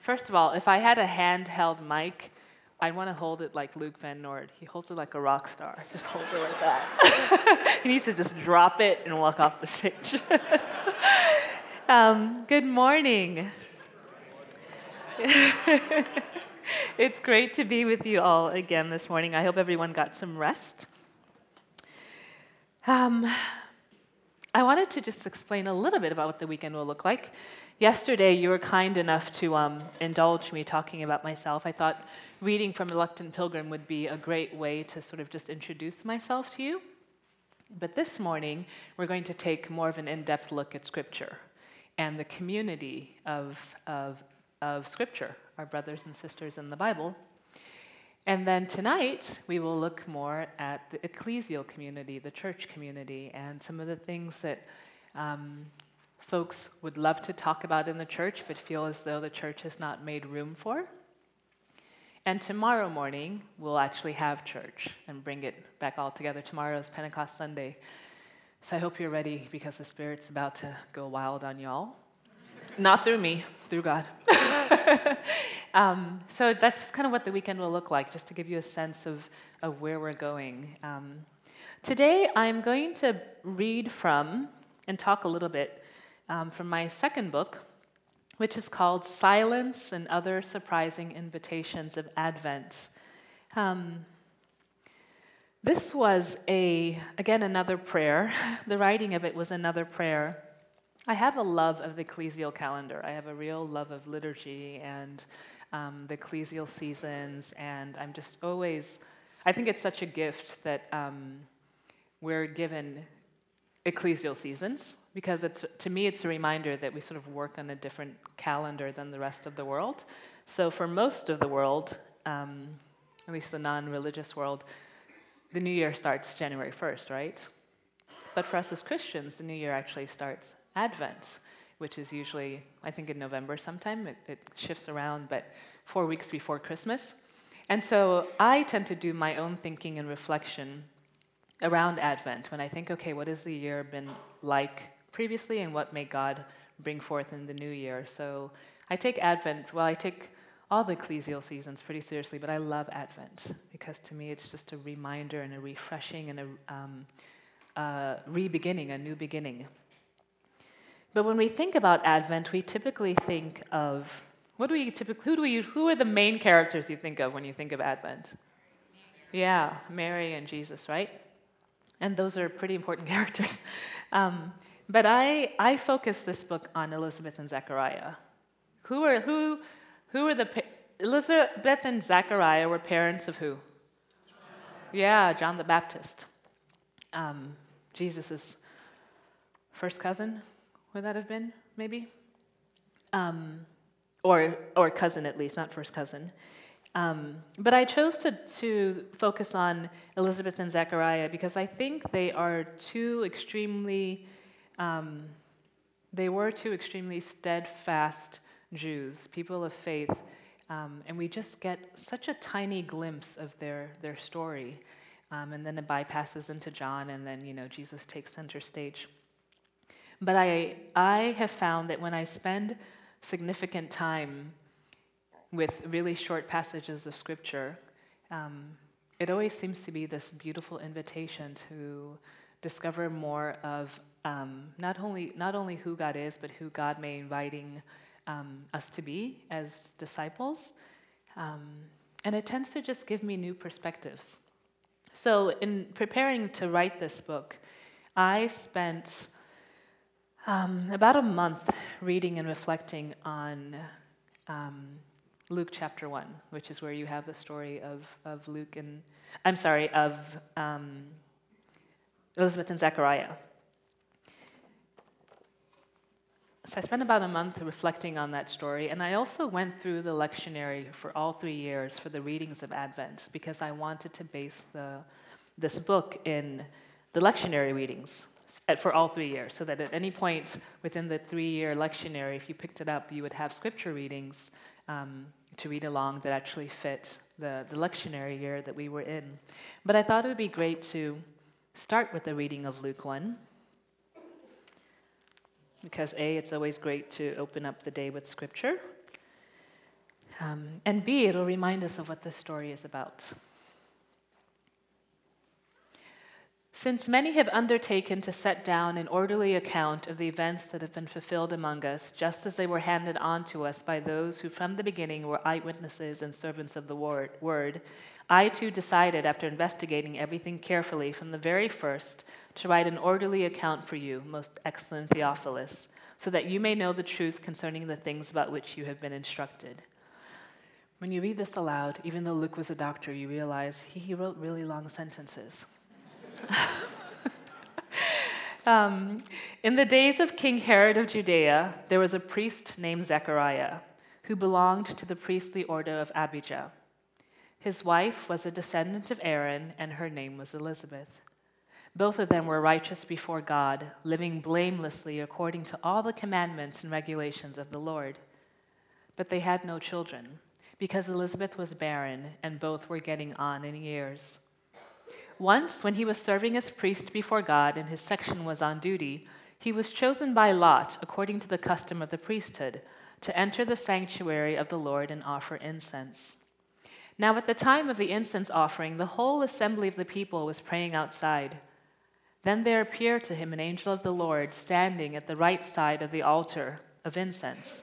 First of all, if I had a handheld mic, I'd want to hold it like Luke Van Nord. He holds it like a rock star. Just holds it like that. He needs to just drop it and walk off the stage. Good morning. It's great to be with you all again this morning. I hope everyone got some rest. I wanted to just explain a little bit about what the weekend will look like. Yesterday, you were kind enough to indulge me talking about myself. I thought reading from Reluctant Pilgrim would be a great way to sort of just introduce myself to you. But this morning, we're going to take more of an in-depth look at Scripture and the community of Scripture, our brothers and sisters in the Bible. And then tonight, we will look more at the ecclesial community, the church community, and some of the things that folks would love to talk about in the church, but feel as though the church has not made room for. And tomorrow morning, we'll actually have church and bring it back all together. Tomorrow is Pentecost Sunday. So I hope you're ready, because the Spirit's about to go wild on y'all. Not through me, through God. So that's just kind of what the weekend will look like, just to give you a sense of where we're going. Today, I'm going to read from and talk a little bit from my second book, which is called Silence and Other Surprising Invitations of Advent. This was, again, another prayer. The writing of it was another prayer. I have a love of the ecclesial calendar. I have a real love of liturgy and the ecclesial seasons, and I'm just always, I think it's such a gift that we're given ecclesial seasons, because to me it's a reminder that we sort of work on a different calendar than the rest of the world. So for most of the world, at least the non-religious world, the New Year starts January 1st, right? But for us as Christians, the New Year actually starts Advent, which is usually, I think, in November sometime. It shifts around, but 4 weeks before Christmas. And so I tend to do my own thinking and reflection around Advent when I think, okay, what has the year been like previously, and what may God bring forth in the new year? So I take Advent, I take all the ecclesial seasons pretty seriously, but I love Advent, because to me it's just a reminder and a refreshing and a re-beginning, a new beginning. But when we think about Advent, we typically think of, who are the main characters you think of when you think of Advent? Yeah, Mary and Jesus, right? And those are pretty important characters. But I focus this book on Elizabeth and Zechariah. Elizabeth and Zechariah were parents of who? Yeah, John the Baptist. Jesus' first cousin. Would that have been, maybe? Or cousin, at least, not first cousin. But I chose to focus on Elizabeth and Zechariah because I think they were two extremely steadfast Jews, people of faith, and we just get such a tiny glimpse of their story, and then it bypasses into John, and then Jesus takes center stage. But I have found that when I spend significant time with really short passages of Scripture, it always seems to be this beautiful invitation to discover more of not only who God is, but who God may be inviting us to be as disciples. And it tends to just give me new perspectives. So in preparing to write this book, I spent about a month reading and reflecting on Luke chapter 1, which is where you have the story of Elizabeth and Zechariah. So I spent about a month reflecting on that story, and I also went through the lectionary for all 3 years for the readings of Advent, because I wanted to base this book in the lectionary readings for all 3 years, so that at any point within the 3-year lectionary, if you picked it up, you would have scripture readings to read along that actually fit the lectionary year that we were in. But I thought it would be great to start with the reading of Luke 1, because it's always great to open up the day with scripture. And B, it'll remind us of what this story is about. Since many have undertaken to set down an orderly account of the events that have been fulfilled among us, just as they were handed on to us by those who from the beginning were eyewitnesses and servants of the word, I too decided, after investigating everything carefully from the very first, to write an orderly account for you, most excellent Theophilus, so that you may know the truth concerning the things about which you have been instructed. When you read this aloud, even though Luke was a doctor, you realize he wrote really long sentences. In the days of King Herod of Judea, there was a priest named Zechariah, who belonged to the priestly order of Abijah. His wife was a descendant of Aaron, and her name was Elizabeth. Both of them were righteous before God, living blamelessly according to all the commandments and regulations of the Lord. But they had no children, because Elizabeth was barren, and both were getting on in years. Once, when he was serving as priest before God and his section was on duty, he was chosen by lot, according to the custom of the priesthood, to enter the sanctuary of the Lord and offer incense. Now at the time of the incense offering, the whole assembly of the people was praying outside. Then there appeared to him an angel of the Lord standing at the right side of the altar of incense.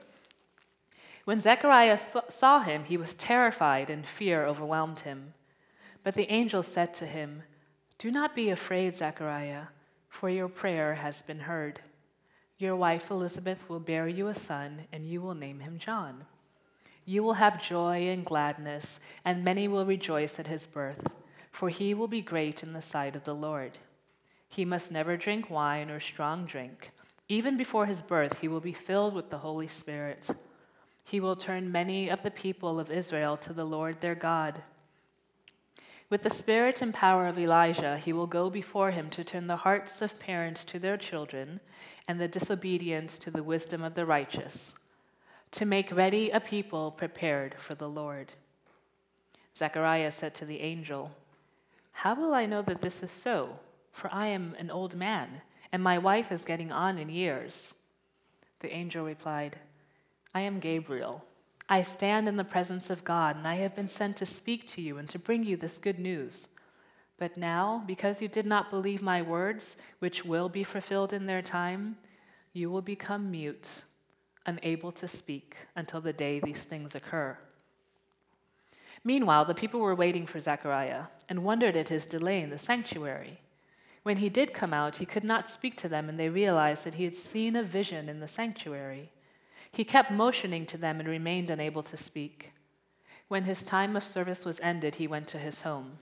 When Zechariah saw him, he was terrified, and fear overwhelmed him. But the angel said to him, "Do not be afraid, Zechariah, for your prayer has been heard. Your wife Elizabeth will bear you a son, and you will name him John. You will have joy and gladness, and many will rejoice at his birth, for he will be great in the sight of the Lord. He must never drink wine or strong drink. Even before his birth, he will be filled with the Holy Spirit. He will turn many of the people of Israel to the Lord their God. With the spirit and power of Elijah, he will go before him to turn the hearts of parents to their children and the disobedient to the wisdom of the righteous, to make ready a people prepared for the Lord." Zechariah said to the angel, "How will I know that this is so? For I am an old man, and my wife is getting on in years." The angel replied, "I am Gabriel. I stand in the presence of God, and I have been sent to speak to you and to bring you this good news. But now, because you did not believe my words, which will be fulfilled in their time, you will become mute, unable to speak until the day these things occur." Meanwhile, the people were waiting for Zechariah and wondered at his delay in the sanctuary. When he did come out, he could not speak to them, and they realized that he had seen a vision in the sanctuary. He kept motioning to them and remained unable to speak. When his time of service was ended, he went to his home.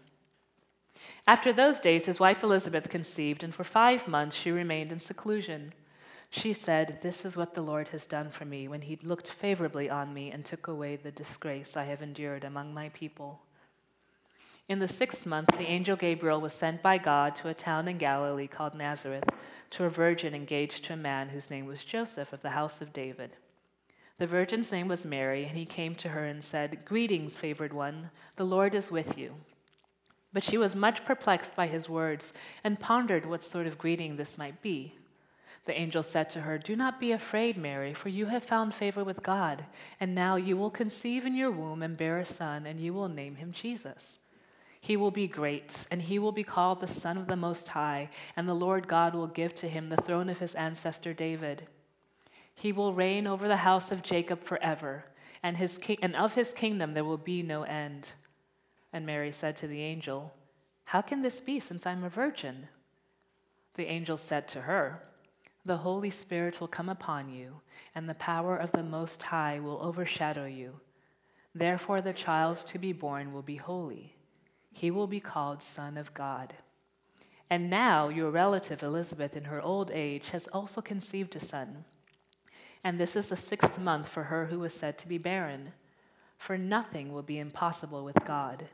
After those days, his wife Elizabeth conceived, and for 5 months she remained in seclusion. She said, "This is what the Lord has done for me when he looked favorably on me and took away the disgrace I have endured among my people." In the 6th month, the angel Gabriel was sent by God to a town in Galilee called Nazareth, to a virgin engaged to a man whose name was Joseph of the house of David. The virgin's name was Mary, and he came to her and said, "Greetings, favored one, the Lord is with you." But she was much perplexed by his words and pondered what sort of greeting this might be. The angel said to her, "Do not be afraid, Mary, for you have found favor with God, and now you will conceive in your womb and bear a son, and you will name him Jesus. He will be great, and he will be called the Son of the Most High, and the Lord God will give to him the throne of his ancestor David. He will reign over the house of Jacob forever, and of his kingdom there will be no end." And Mary said to the angel, "How can this be, since I'm a virgin?" The angel said to her, "The Holy Spirit will come upon you, and the power of the Most High will overshadow you. Therefore the child to be born will be holy. He will be called Son of God. And now your relative Elizabeth in her old age has also conceived a son. And this is the 6th month for her who was said to be barren, for nothing will be impossible with God."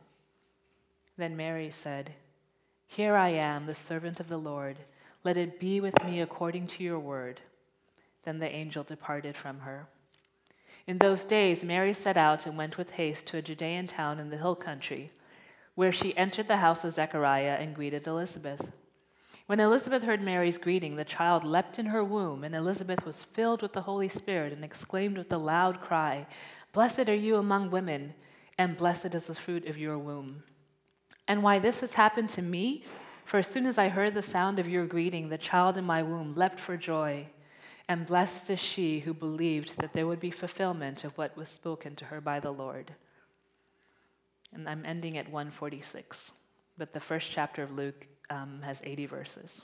Then Mary said, "Here I am, the servant of the Lord. Let it be with me according to your word." Then the angel departed from her. In those days Mary set out and went with haste to a Judean town in the hill country, where she entered the house of Zechariah and greeted Elizabeth. When Elizabeth heard Mary's greeting, the child leapt in her womb, and Elizabeth was filled with the Holy Spirit and exclaimed with a loud cry, "Blessed are you among women, and blessed is the fruit of your womb." And why this has happened to me? For as soon as I heard the sound of your greeting, the child in my womb leapt for joy. And blessed is she who believed that there would be fulfillment of what was spoken to her by the Lord. And I'm ending at 146, but the first chapter of Luke has 80 verses.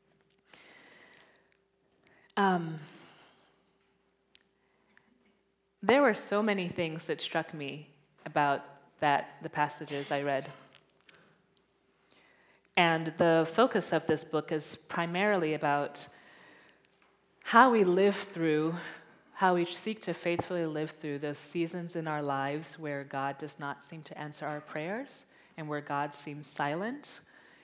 There were so many things that struck me about the passages I read. And the focus of this book is primarily about how we seek to faithfully live through those seasons in our lives where God does not seem to answer our prayers and where God seems silent.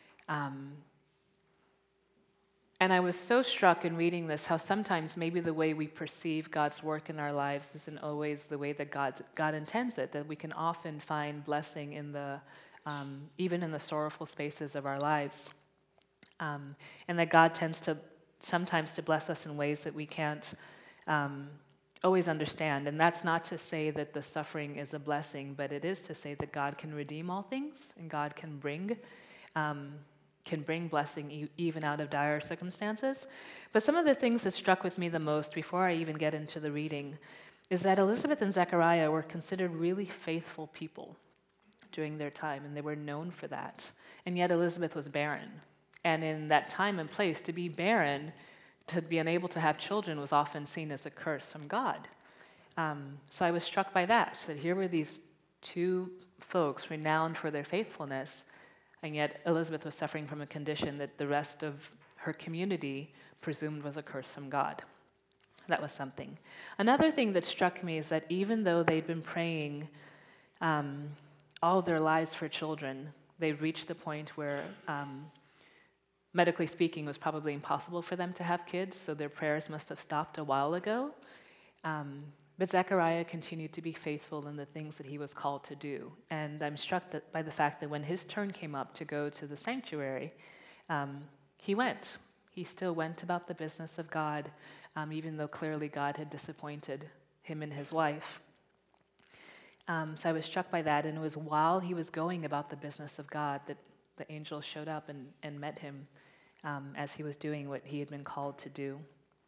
And I was so struck in reading this how sometimes maybe the way we perceive God's work in our lives isn't always the way that God intends it, that we can often find blessing in even in the sorrowful spaces of our lives. And that God tends to sometimes to bless us in ways that we can't always understand. And that's not to say that the suffering is a blessing, but it is to say that God can redeem all things, and God can bring blessing even out of dire circumstances. But some of the things that struck with me the most before I even get into the reading is that Elizabeth and Zechariah were considered really faithful people during their time, and they were known for that. And yet Elizabeth was barren. And in that time and place, to be barren, to be unable to have children was often seen as a curse from God. So I was struck by that here were these two folks renowned for their faithfulness, and yet Elizabeth was suffering from a condition that the rest of her community presumed was a curse from God. That was something. Another thing that struck me is that even though they'd been praying all their lives for children, they'd reached the point where medically speaking, it was probably impossible for them to have kids, so their prayers must have stopped a while ago. But Zechariah continued to be faithful in the things that he was called to do. And I'm struck by the fact that when his turn came up to go to the sanctuary, he went. He still went about the business of God, even though clearly God had disappointed him and his wife. So I was struck by that, and it was while he was going about the business of God that the angel showed up and met him as he was doing what he had been called to do.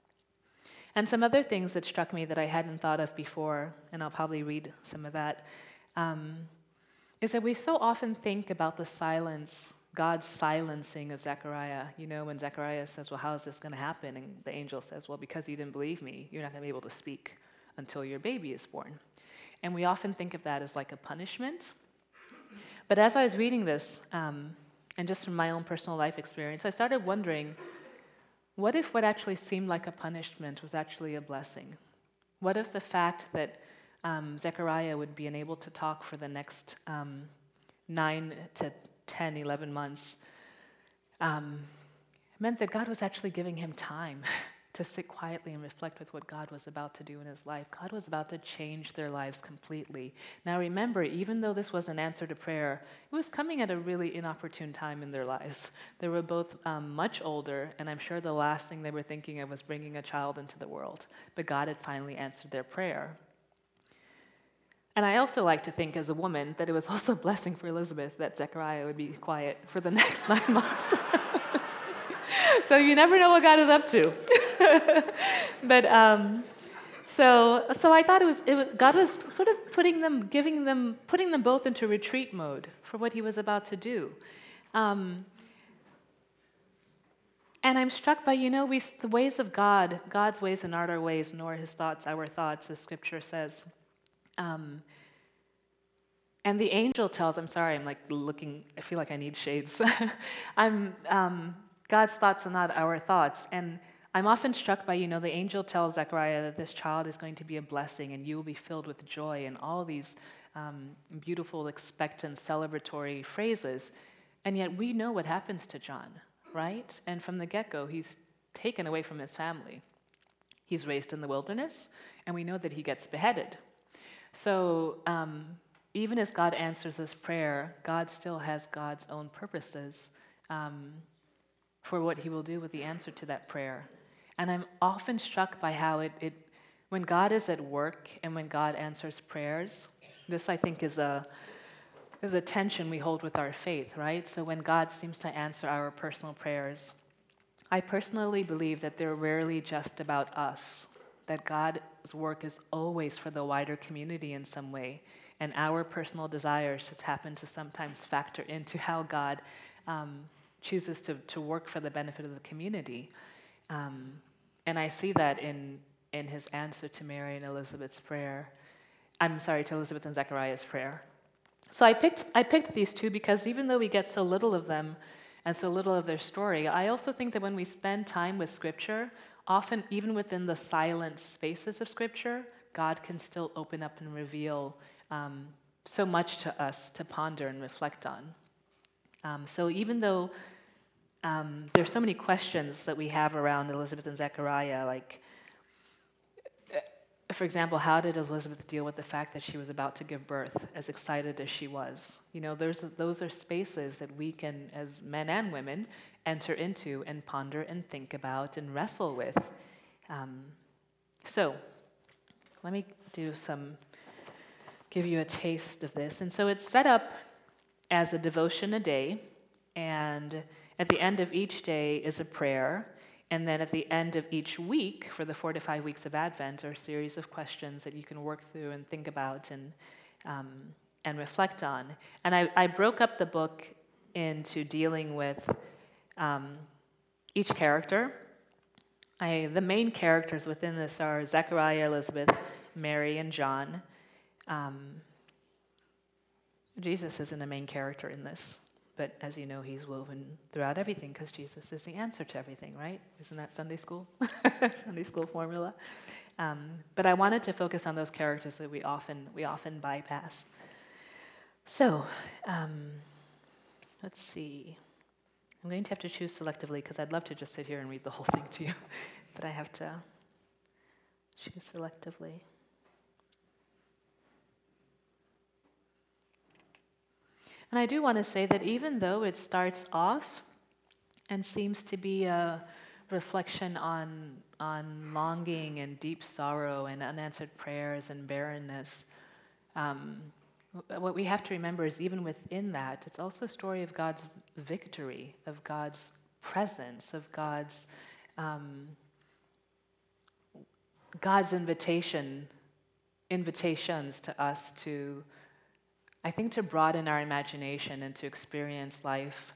And some other things that struck me that I hadn't thought of before, and I'll probably read some of that, is that we so often think about the silence, God's silencing of Zechariah. You know, when Zechariah says, well, how is this going to happen? And the angel says, well, because you didn't believe me, you're not going to be able to speak until your baby is born. And we often think of that as like a punishment. But as I was reading this, and just from my own personal life experience, I started wondering, what if what actually seemed like a punishment was actually a blessing? What if the fact that Zechariah would be unable to talk for the next 9 to 10, 11 months meant that God was actually giving him time to sit quietly and reflect with what God was about to do in his life. God was about to change their lives completely. Now remember, even though this was an answer to prayer, it was coming at a really inopportune time in their lives. They were both much older, and I'm sure the last thing they were thinking of was bringing a child into the world. But God had finally answered their prayer. And I also like to think as a woman that it was also a blessing for Elizabeth that Zechariah would be quiet for the next 9 months. So you never know what God is up to. But so I thought it was God was sort of putting them both into retreat mode for what he was about to do. And I'm struck by, the ways of God, God's ways are not our ways, nor his thoughts our thoughts, as scripture says. And the angel tells, I'm sorry, I'm like looking, I feel like I need shades. God's thoughts are not our thoughts. And I'm often struck by, the angel tells Zechariah that this child is going to be a blessing and you will be filled with joy and all these beautiful, expectant, celebratory phrases. And yet we know what happens to John, right? And from the get-go, he's taken away from his family. He's raised in the wilderness, and we know that he gets beheaded. So even as God answers this prayer, God still has God's own purposes for what he will do with the answer to that prayer. And I'm often struck by how when God is at work and when God answers prayers, this I think is a tension we hold with our faith, right? So when God seems to answer our personal prayers, I personally believe that they're rarely just about us, that God's work is always for the wider community in some way, and our personal desires just happen to sometimes factor into how God chooses to work for the benefit of the community. And I see that in his answer to Mary and Elizabeth's prayer. To Elizabeth and Zechariah's prayer. So I picked these two because even though we get so little of them and so little of their story, I also think that when we spend time with Scripture, often even within the silent spaces of Scripture, God can still open up and reveal so much to us to ponder and reflect on. So even though there's so many questions that we have around Elizabeth and Zechariah, like, for example, how did Elizabeth deal with the fact that she was about to give birth, as excited as she was? You know, those are spaces that we can, as men and women, enter into and ponder and think about and wrestle with. So, let me give you a taste of this. And so it's set up as a devotion a day, and at the end of each day is a prayer. And then at the end of each week, for the 4 to 5 weeks of Advent, are a series of questions that you can work through and think about and reflect on. And I broke up the book into dealing with each character. The main characters within this are Zechariah, Elizabeth, Mary, and John. Jesus isn't a main character in this. But as you know, he's woven throughout everything because Jesus is the answer to everything, right? Isn't that Sunday school? Sunday school formula. But I wanted to focus on those characters that we often bypass. So, let's see. I'm going to have to choose selectively because I'd love to just sit here and read the whole thing to you, but I have to choose selectively. And I do want to say that even though it starts off and seems to be a reflection on longing and deep sorrow and unanswered prayers and barrenness, what we have to remember is even within that, it's also a story of God's victory, of God's presence, of God's invitations to us to, I think, to broaden our imagination and to experience life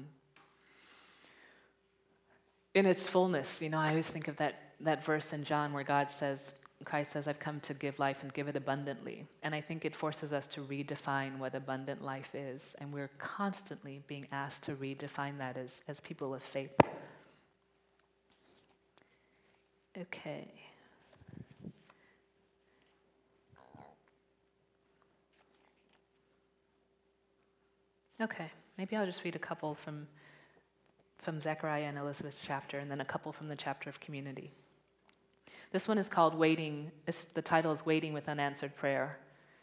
in its fullness. You know, I always think of that verse in John where Christ says, I've come to give life and give it abundantly. And I think it forces us to redefine what abundant life is. And we're constantly being asked to redefine that as people of faith. Okay. Okay, maybe I'll just read a couple from Zechariah and Elizabeth's chapter, and then a couple from the chapter of community. This one is called Waiting. The title is Waiting with Unanswered Prayer.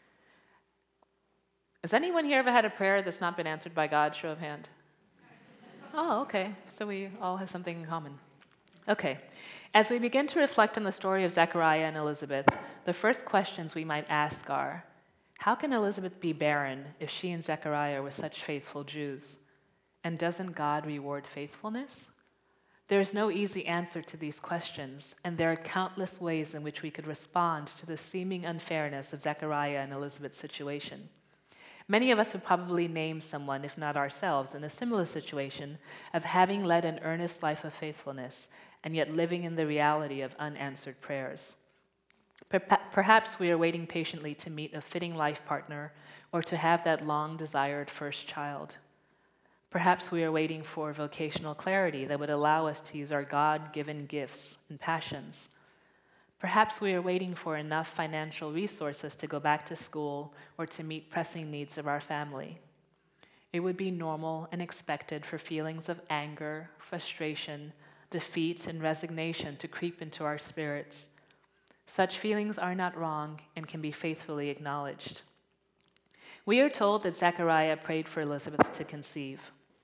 Has anyone here ever had a prayer that's not been answered by God? Show of hand. Oh, okay, so we all have something in common. Okay, as we begin to reflect on the story of Zechariah and Elizabeth, the first questions we might ask are, how can Elizabeth be barren if she and Zechariah were such faithful Jews? And doesn't God reward faithfulness? There is no easy answer to these questions, and there are countless ways in which we could respond to the seeming unfairness of Zechariah and Elizabeth's situation. Many of us would probably name someone, if not ourselves, in a similar situation of having led an earnest life of faithfulness and yet living in the reality of unanswered prayers. Perhaps we are waiting patiently to meet a fitting life partner or to have that long-desired first child. Perhaps we are waiting for vocational clarity that would allow us to use our God-given gifts and passions. Perhaps we are waiting for enough financial resources to go back to school or to meet pressing needs of our family. It would be normal and expected for feelings of anger, frustration, defeat, and resignation to creep into our spirits. Such feelings are not wrong and can be faithfully acknowledged. We are told that Zechariah prayed for Elizabeth to conceive.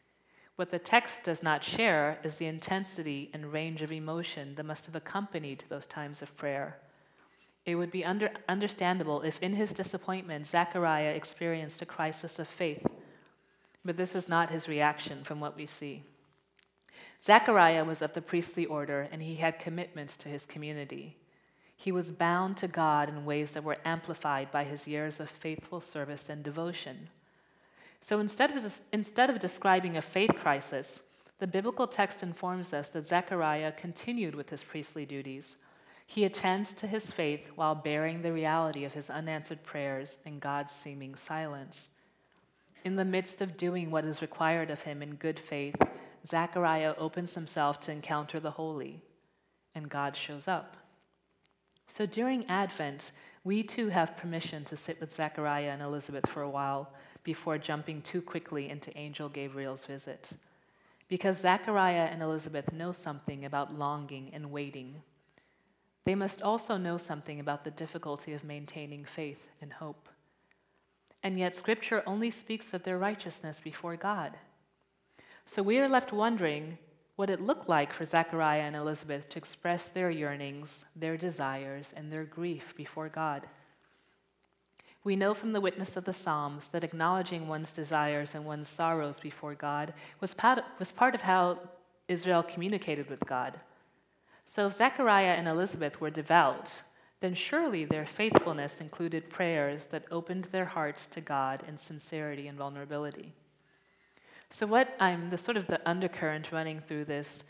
What the text does not share is the intensity and range of emotion that must have accompanied those times of prayer. It would be understandable if in his disappointment, Zechariah experienced a crisis of faith, but this is not his reaction from what we see. Zechariah was of the priestly order, and he had commitments to his community. He was bound to God in ways that were amplified by his years of faithful service and devotion. So instead of describing a faith crisis, the biblical text informs us that Zechariah continued with his priestly duties. He attends to his faith while bearing the reality of his unanswered prayers and God's seeming silence. In the midst of doing what is required of him in good faith, Zechariah opens himself to encounter the holy, and God shows up. So during Advent, we too have permission to sit with Zechariah and Elizabeth for a while before jumping too quickly into Angel Gabriel's visit. Because Zechariah and Elizabeth know something about longing and waiting. They must also know something about the difficulty of maintaining faith and hope. And yet Scripture only speaks of their righteousness before God. So we are left wondering what it looked like for Zechariah and Elizabeth to express their yearnings, their desires, and their grief before God. We know from the witness of the Psalms that acknowledging one's desires and one's sorrows before God was part of how Israel communicated with God. So if Zechariah and Elizabeth were devout, then surely their faithfulness included prayers that opened their hearts to God in sincerity and vulnerability. So the undercurrent running through this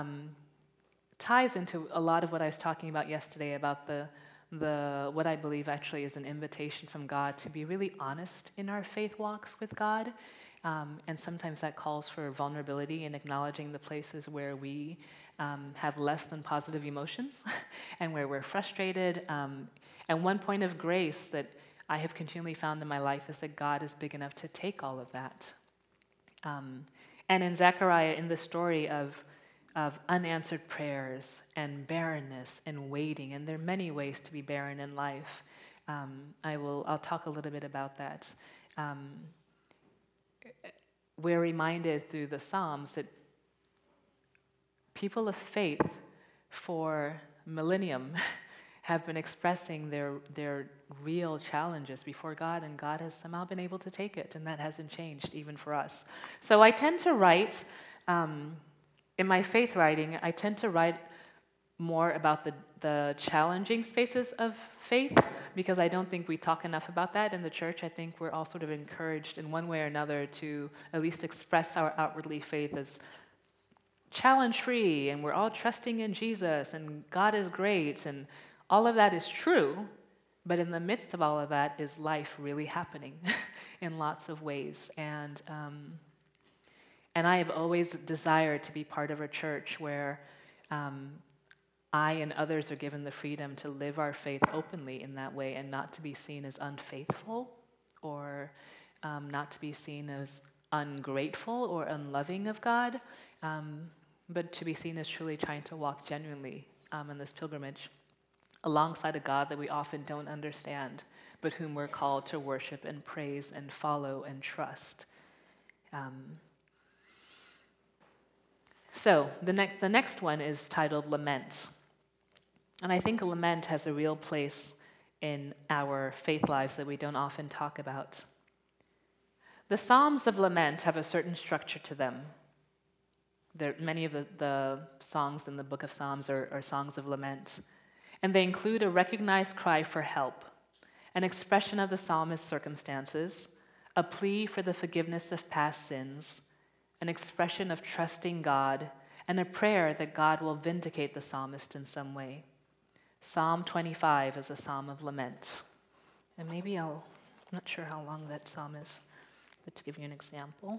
ties into a lot of what I was talking about yesterday about what I believe actually is an invitation from God to be really honest in our faith walks with God. And sometimes that calls for vulnerability and acknowledging the places where we have less than positive emotions and where we're frustrated. And one point of grace that I have continually found in my life is that God is big enough to take all of that. And in Zechariah, in the story of unanswered prayers and barrenness and waiting, and there are many ways to be barren in life. I'll talk a little bit about that. We're reminded through the Psalms that people of faith for millennium have been expressing their real challenges before God, and God has somehow been able to take it, and that hasn't changed even for us. So I tend to write, in my faith writing, I tend to write more about the challenging spaces of faith, because I don't think we talk enough about that in the church. I think we're all sort of encouraged in one way or another to at least express our outwardly faith as challenge-free, and we're all trusting in Jesus, and God is great, and all of that is true, but in the midst of all of that is life really happening in lots of ways. And I have always desired to be part of a church where I and others are given the freedom to live our faith openly in that way and not to be seen as unfaithful or not to be seen as ungrateful or unloving of God, but to be seen as truly trying to walk genuinely in this pilgrimage alongside a God that we often don't understand, but whom we're called to worship and praise and follow and trust. So the next one is titled Lament. And I think a lament has a real place in our faith lives that we don't often talk about. The Psalms of Lament have a certain structure to them. Many of the songs in the book of Psalms are songs of lament. And they include a recognized cry for help, an expression of the psalmist's circumstances, a plea for the forgiveness of past sins, an expression of trusting God, and a prayer that God will vindicate the psalmist in some way. Psalm 25 is a psalm of lament. And I'm not sure how long that psalm is, but to give you an example.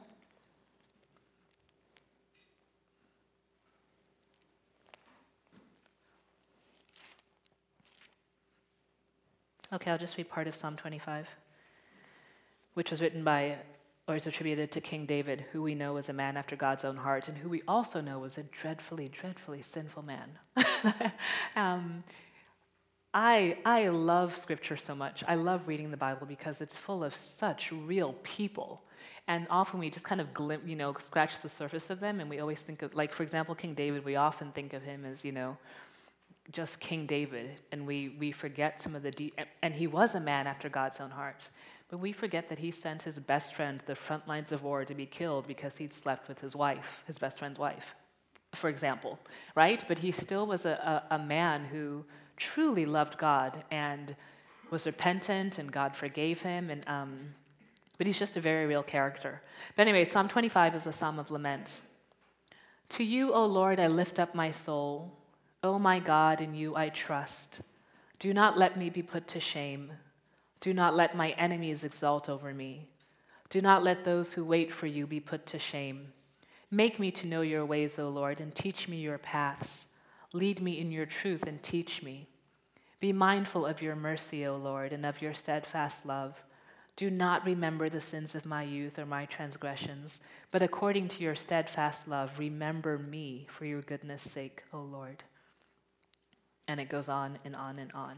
Okay, I'll just read part of Psalm 25, which was written by, or is attributed to King David, who we know was a man after God's own heart, and who we also know was a dreadfully, dreadfully sinful man. I love scripture so much. I love reading the Bible because it's full of such real people. And often we just kind of scratch the surface of them, and we always think of, like, for example, King David, we often think of him as, just King David, and we forget some of and he was a man after God's own heart. But we forget that he sent his best friend to the front lines of war to be killed because he'd slept with his wife, his best friend's wife, for example, right? But he still was a man who truly loved God and was repentant, and God forgave him, but he's just a very real character. But anyway, Psalm 25 is a psalm of lament. To you, O Lord, I lift up my soul. O my God, in you I trust. Do not let me be put to shame. Do not let my enemies exult over me. Do not let those who wait for you be put to shame. Make me to know your ways, O Lord, and teach me your paths. Lead me in your truth and teach me. Be mindful of your mercy, O Lord, and of your steadfast love. Do not remember the sins of my youth or my transgressions, but according to your steadfast love, remember me for your goodness' sake, O Lord. And it goes on and on and on.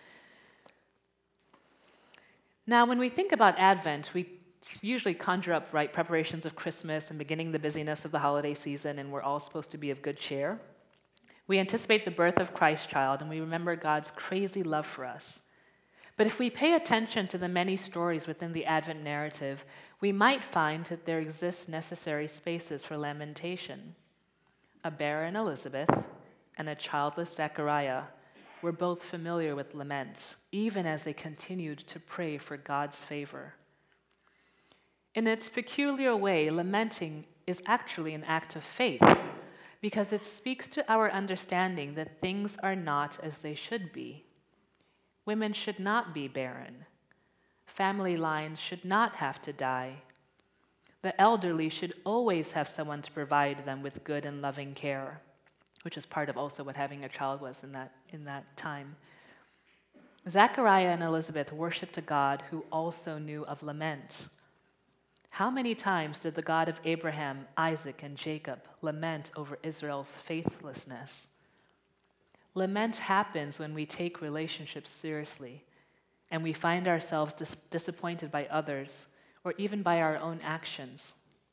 Now, when we think about Advent, we usually conjure up, right, preparations of Christmas and beginning the busyness of the holiday season, and we're all supposed to be of good cheer. We anticipate the birth of Christ child, and we remember God's crazy love for us. But if we pay attention to the many stories within the Advent narrative, we might find that there exist necessary spaces for lamentation. A barren Elizabeth and a childless Zechariah were both familiar with laments, even as they continued to pray for God's favor. In its peculiar way, lamenting is actually an act of faith, because it speaks to our understanding that things are not as they should be. Women should not be barren. Family lines should not have to die. The elderly should always have someone to provide them with good and loving care, which is part of also what having a child was in that time. Zechariah and Elizabeth worshiped a God who also knew of lament. How many times did the God of Abraham, Isaac, and Jacob lament over Israel's faithlessness? Lament happens when we take relationships seriously and we find ourselves disappointed by others or even by our own actions.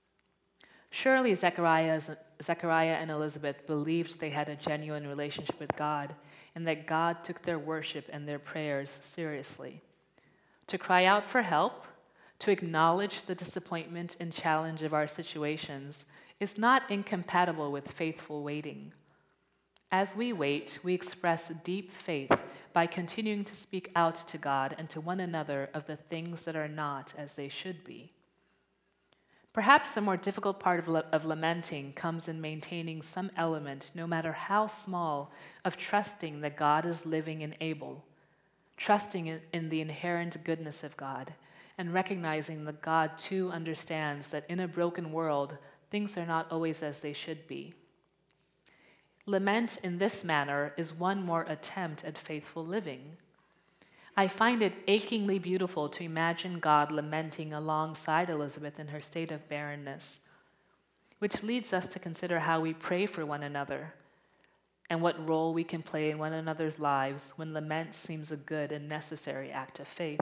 Surely Zechariah and Elizabeth believed they had a genuine relationship with God and that God took their worship and their prayers seriously. To cry out for help, to acknowledge the disappointment and challenge of our situations is not incompatible with faithful waiting. As we wait, we express deep faith by continuing to speak out to God and to one another of the things that are not as they should be. Perhaps the more difficult part of lamenting comes in maintaining some element, no matter how small, of trusting that God is living and able, trusting in the inherent goodness of God, and recognizing that God too understands that in a broken world, things are not always as they should be. Lament in this manner is one more attempt at faithful living. I find it achingly beautiful to imagine God lamenting alongside Elizabeth in her state of barrenness, which leads us to consider how we pray for one another and what role we can play in one another's lives when lament seems a good and necessary act of faith.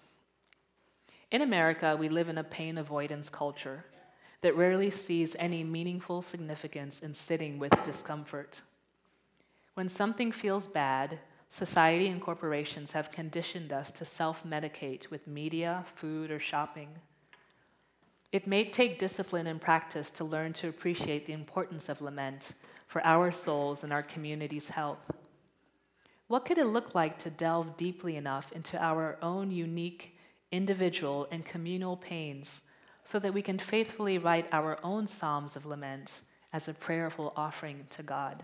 In America, we live in a pain avoidance culture that rarely sees any meaningful significance in sitting with discomfort. When something feels bad, society and corporations have conditioned us to self-medicate with media, food, or shopping. It may take discipline and practice to learn to appreciate the importance of lament for our souls and our community's health. What could it look like to delve deeply enough into our own unique, individual, and communal pains so that we can faithfully write our own psalms of lament as a prayerful offering to God?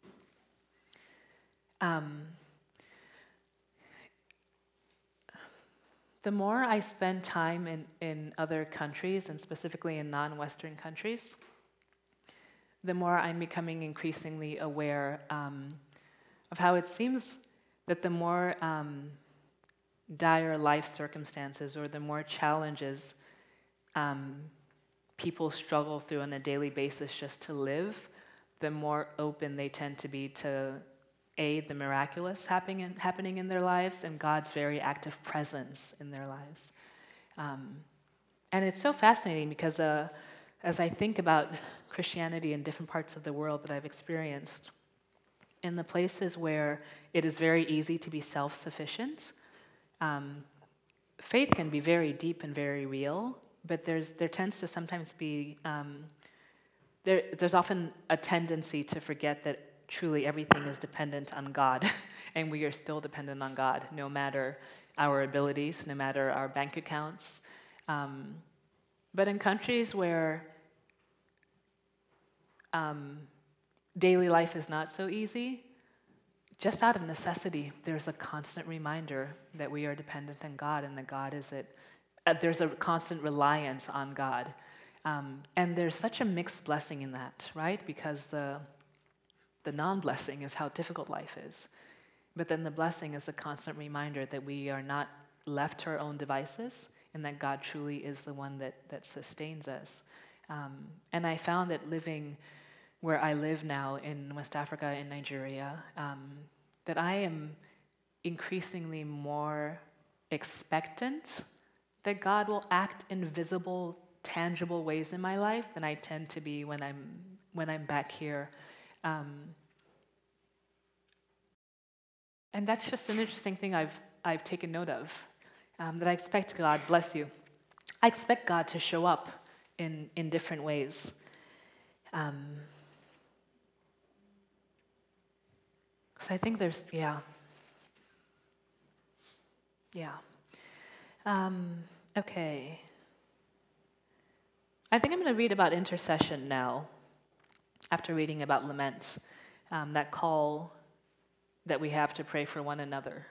The more I spend time in other countries, and specifically in non-Western countries, the more I'm becoming increasingly aware of how it seems that the more dire life circumstances or the more challenges people struggle through on a daily basis just to live, the more open they tend to be to the miraculous happening in their lives and God's very active presence in their lives. And it's so fascinating because as I think about Christianity in different parts of the world that I've experienced, in the places where it is very easy to be self-sufficient, faith can be very deep and very real, but there tends to sometimes be, there's often a tendency to forget that truly everything is dependent on God, and we are still dependent on God, no matter our abilities, no matter our bank accounts. But in countries where daily life is not so easy, just out of necessity, there's a constant reminder that we are dependent on God and that God is it. There's a constant reliance on God. And there's such a mixed blessing in that, right? Because the non-blessing is how difficult life is. But then the blessing is a constant reminder that we are not left to our own devices and that God truly is the one that sustains us. And I found that living where I live now in West Africa, in Nigeria, that I am increasingly more expectant that God will act in visible, tangible ways in my life than I tend to be when I'm back here. And that's just an interesting thing I've taken note of, that I expect God, bless you, I expect God to show up in different ways. So I think there's, yeah. Okay. I think I'm going to read about intercession now, after reading about lament, that call that we have to pray for one another.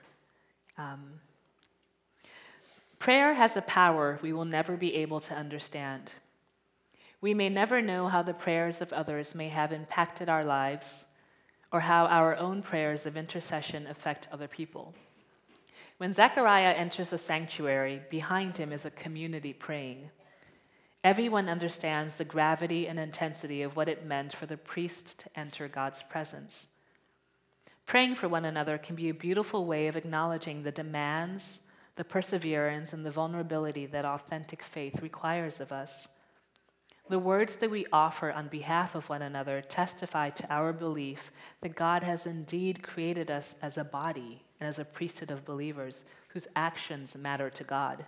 Prayer has a power we will never be able to understand. We may never know how the prayers of others may have impacted our lives, or how our own prayers of intercession affect other people. When Zechariah enters the sanctuary, behind him is a community praying. Everyone understands the gravity and intensity of what it meant for the priest to enter God's presence. Praying for one another can be a beautiful way of acknowledging the demands, the perseverance, and the vulnerability that authentic faith requires of us. The words that we offer on behalf of one another testify to our belief that God has indeed created us as a body and as a priesthood of believers whose actions matter to God.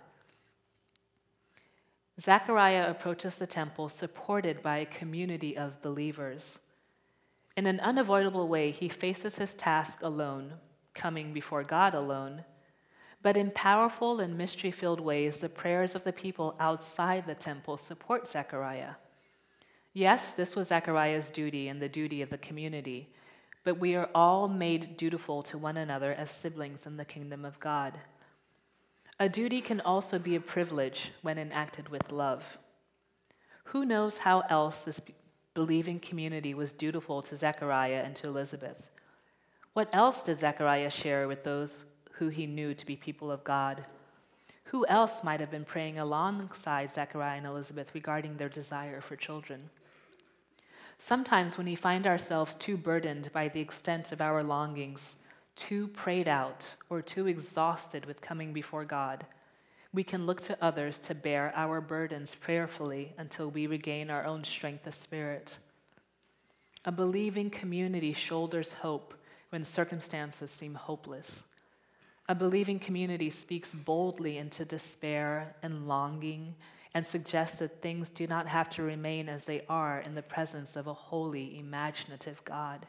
Zechariah approaches the temple supported by a community of believers. In an unavoidable way, he faces his task alone, coming before God alone. But in powerful and mystery-filled ways, the prayers of the people outside the temple support Zechariah. Yes, this was Zechariah's duty and the duty of the community, but we are all made dutiful to one another as siblings in the kingdom of God. A duty can also be a privilege when enacted with love. Who knows how else this believing community was dutiful to Zechariah and to Elizabeth? What else did Zechariah share with those who he knew to be people of God? Who else might have been praying alongside Zechariah and Elizabeth regarding their desire for children? Sometimes when we find ourselves too burdened by the extent of our longings, too prayed out, or too exhausted with coming before God, we can look to others to bear our burdens prayerfully until we regain our own strength of spirit. A believing community shoulders hope when circumstances seem hopeless. A believing community speaks boldly into despair and longing and suggests that things do not have to remain as they are in the presence of a holy, imaginative God.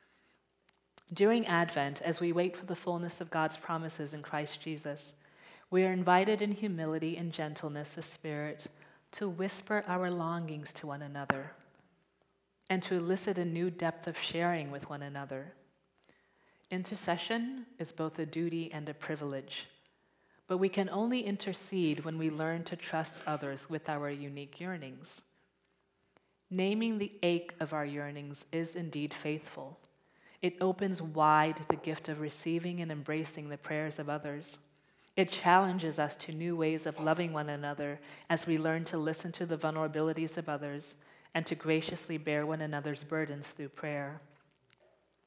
During Advent, as we wait for the fullness of God's promises in Christ Jesus, we are invited in humility and gentleness of spirit to whisper our longings to one another and to elicit a new depth of sharing with one another. Intercession is both a duty and a privilege, but we can only intercede when we learn to trust others with our unique yearnings. Naming the ache of our yearnings is indeed faithful. It opens wide the gift of receiving and embracing the prayers of others. It challenges us to new ways of loving one another as we learn to listen to the vulnerabilities of others and to graciously bear one another's burdens through prayer.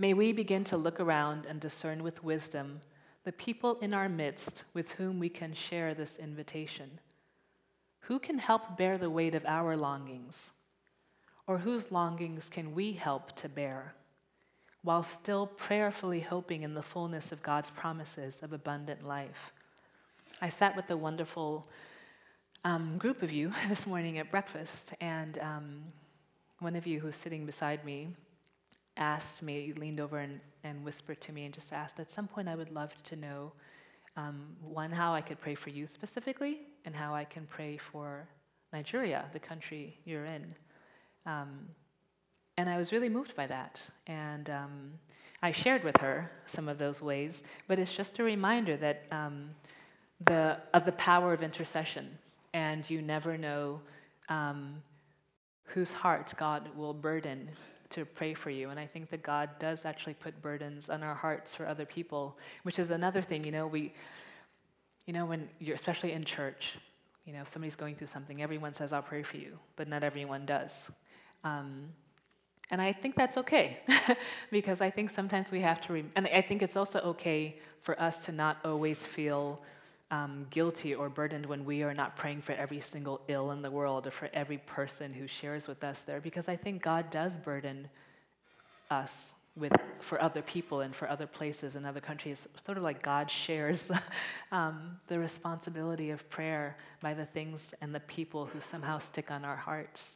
May we begin to look around and discern with wisdom the people in our midst with whom we can share this invitation. Who can help bear the weight of our longings? Or whose longings can we help to bear, while still prayerfully hoping in the fullness of God's promises of abundant life? I sat with a wonderful group of you this morning at breakfast, and one of you who's sitting beside me asked me, leaned over and whispered to me and just asked, at some point I would love to know, one, how I could pray for you specifically, and how I can pray for Nigeria, the country you're in. And I was really moved by that. And I shared with her some of those ways, but it's just a reminder that of the power of intercession. And you never know whose heart God will burden to pray for you. And I think that God does actually put burdens on our hearts for other people, which is another thing, when you're, especially in church, if somebody's going through something, everyone says, I'll pray for you, but not everyone does. And I think that's okay, because I think sometimes we have to, and I think it's also okay for us to not always feel guilty or burdened when we are not praying for every single ill in the world or for every person who shares with us there, because I think God does burden us for other people and for other places and other countries. Sort of like God shares the responsibility of prayer by the things and the people who somehow stick on our hearts.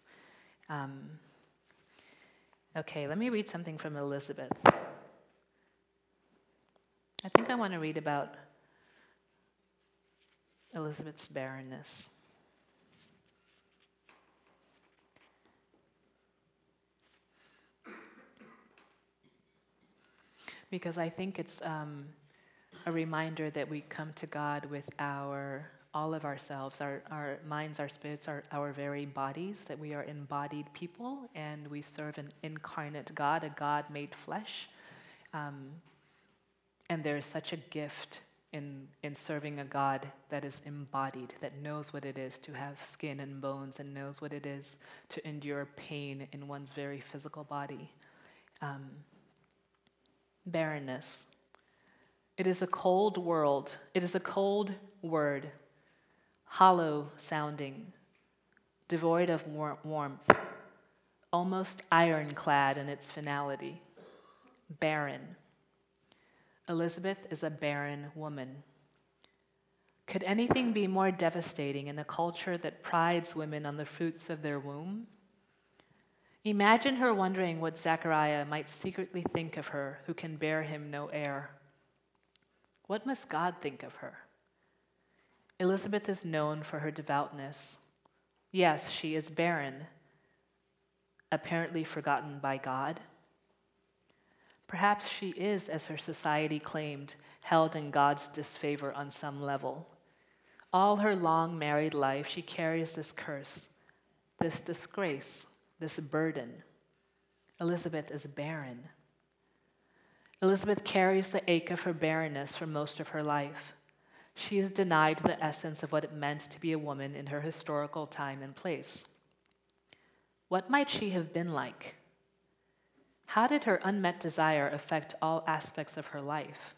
Okay, let me read something from Elizabeth. I think I want to read about Elizabeth's barrenness. Because I think it's a reminder that we come to God with all of ourselves, our minds, our spirits, our very bodies, that we are embodied people, and we serve an incarnate God, a God made flesh. And there's such a gift in serving a God that is embodied, that knows what it is to have skin and bones, and knows what it is to endure pain in one's very physical body. Barrenness. It is a cold world. It is a cold word, hollow sounding, devoid of warmth, almost ironclad in its finality. Barren. Elizabeth is a barren woman. Could anything be more devastating in a culture that prides women on the fruits of their womb? Imagine her wondering what Zechariah might secretly think of her, who can bear him no heir. What must God think of her? Elizabeth is known for her devoutness. Yes, she is barren, apparently forgotten by God. Perhaps she is, as her society claimed, held in God's disfavor on some level. All her long married life, she carries this curse, this disgrace, this burden. Elizabeth is barren. Elizabeth carries the ache of her barrenness for most of her life. She is denied the essence of what it meant to be a woman in her historical time and place. What might she have been like? How did her unmet desire affect all aspects of her life?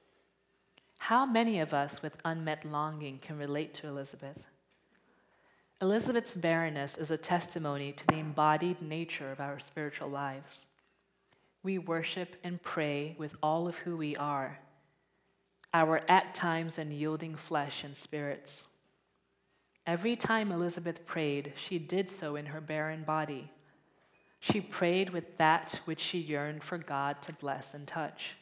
How many of us with unmet longing can relate to Elizabeth? Elizabeth's barrenness is a testimony to the embodied nature of our spiritual lives. We worship and pray with all of who we are, our at times unyielding flesh and spirits. Every time Elizabeth prayed, she did so in her barren body. She prayed with that which she yearned for God to bless and touch.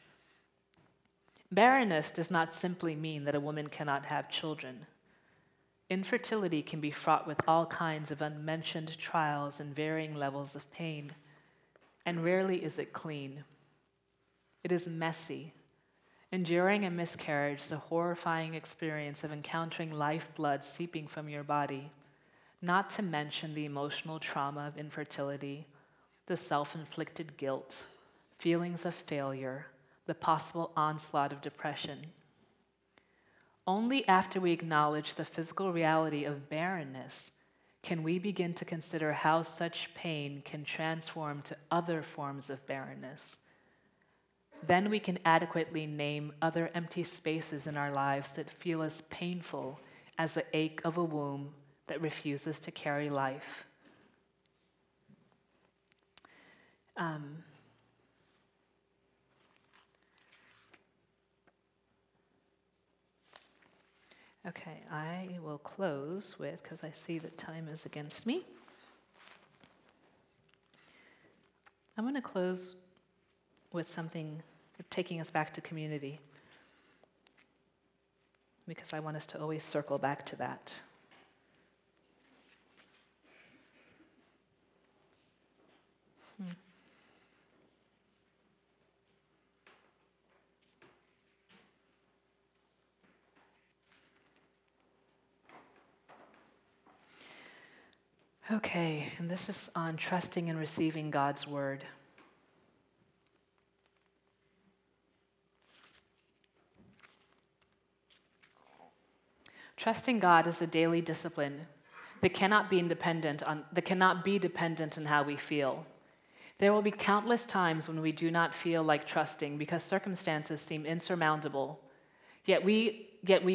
Barrenness does not simply mean that a woman cannot have children. Infertility can be fraught with all kinds of unmentioned trials and varying levels of pain, and rarely is it clean. It is messy. Enduring a miscarriage is a horrifying experience of encountering lifeblood seeping from your body, not to mention the emotional trauma of infertility, the self-inflicted guilt, feelings of failure, the possible onslaught of depression. Only after we acknowledge the physical reality of barrenness can we begin to consider how such pain can transform to other forms of barrenness. then we can adequately name other empty spaces in our lives that feel as painful as the ache of a womb that refuses to carry life. Okay, I will close with, because I see that time is against me. I'm going to close with something taking us back to community, because I want us to always circle back to that. Okay, and this is on trusting and receiving God's word. Trusting God is a daily discipline that cannot be dependent on how we feel. There will be countless times when we do not feel like trusting because circumstances seem insurmountable. Yet we